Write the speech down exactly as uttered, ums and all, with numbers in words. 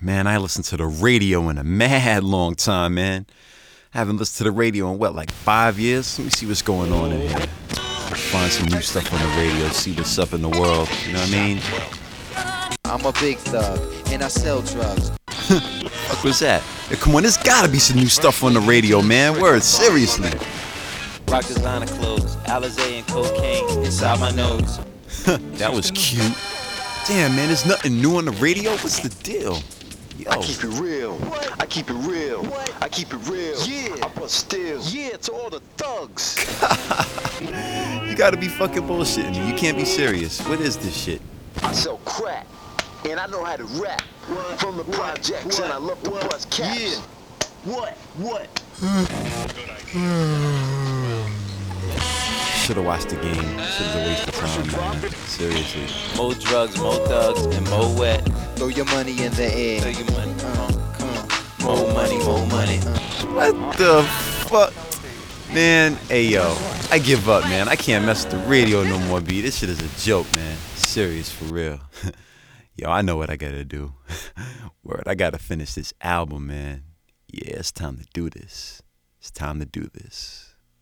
Man, I listened to the radio in a mad long time, man. I haven't listened to the radio in what, like five years? Let me see what's going on in here. Find some new stuff on the radio, see what's up in the world. You know what I mean? I'm a big thug, and I sell drugs. Fuck was that? Hey, come on, there's gotta be some new stuff on the radio, man. Word, seriously. Rock designer clothes, Alizé and cocaine inside my nose. That was cute. Damn, man, there's nothing new on the radio? What's the deal? Yo. I keep it real. I keep it real. I keep it real. Yeah. I bust still. Yeah, to all the thugs. You gotta be fucking bullshitting me. You can't be serious. What is this shit? I sell crack, and I know how to rap. From the projects, and I love to bust caps. Yeah. What? What? Should've watched the game. Should've a waste of time, man. Seriously. More drugs, more thugs, and more wet. Throw your money in the air. Throw your money. Uh, come on. More money, more money. What the fuck? Man, hey yo, I give up, man. I can't mess with the radio no more, B. This shit is a joke, man. Serious, for real. Yo, I know what I gotta do. Word, I gotta finish this album, man. Yeah, it's time to do this. It's time to do this.